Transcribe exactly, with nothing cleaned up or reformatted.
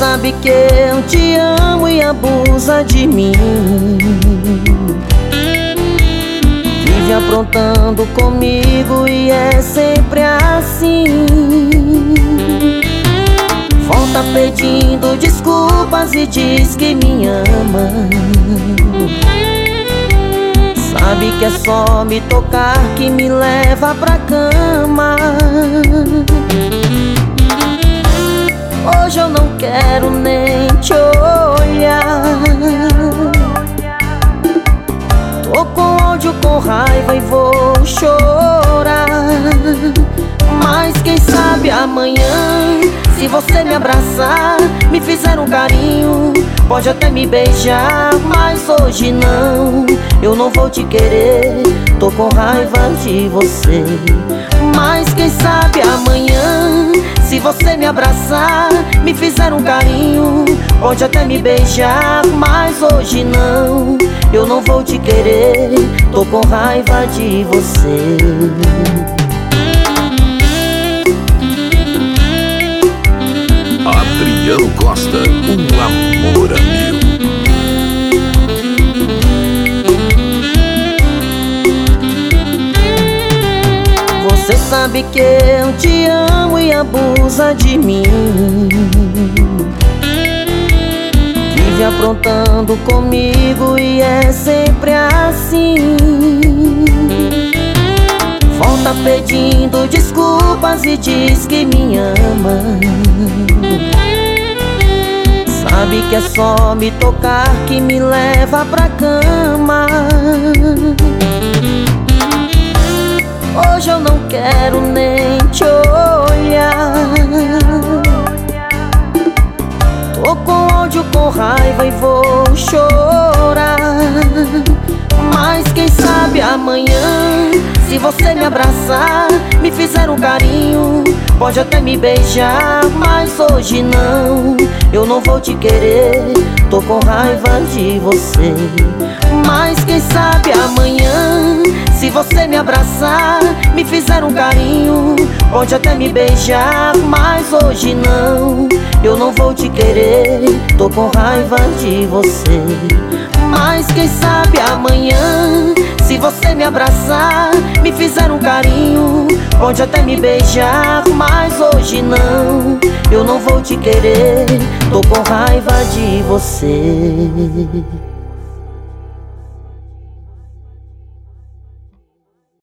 sabe que eu te amo e abusa de mim. Vive aprontando comigo e é sempre assim. Volta pedindo desculpas e diz que me ama. Sabe que é só me tocar que me leva pra cama. Hoje eu não quero nem te olhar. Tô com ódio, com raiva e vou chorar. Mas quem sabe amanhã, se você me abraçar, me fizer um carinho, pode até me beijar. Mas hoje não, eu não vou te querer. Tô com raiva de você. Mas quem sabe amanhã, se você me abraçar, me fizer um carinho, pode até me beijar. Mas hoje não, eu não vou te querer. Tô com raiva de você. Adriano Costa, um amor a mil. Você sabe que eu te amo e abusa de mim. Vive aprontando comigo e é sempre assim. Volta pedindo desculpas e diz que me ama. Sabe que é só me tocar que me leva pra cama. Hoje eu não quero nem te olhar. Tô com ódio, com raiva e vou chorar. Mas quem sabe amanhã, se você me abraçar, me fizer um carinho, pode até me beijar. Mas hoje não, eu não vou te querer. Tô com raiva de você. Mas quem sabe amanhã, se você me abraçar, me fizer um carinho, pode até me beijar. Mas hoje não, eu não vou te querer. Tô com raiva de você. Mas quem sabe amanhã, se você me abraçar, me fizer um carinho, pode até me beijar. Mas hoje não, eu não vou te querer. Tô com raiva de você.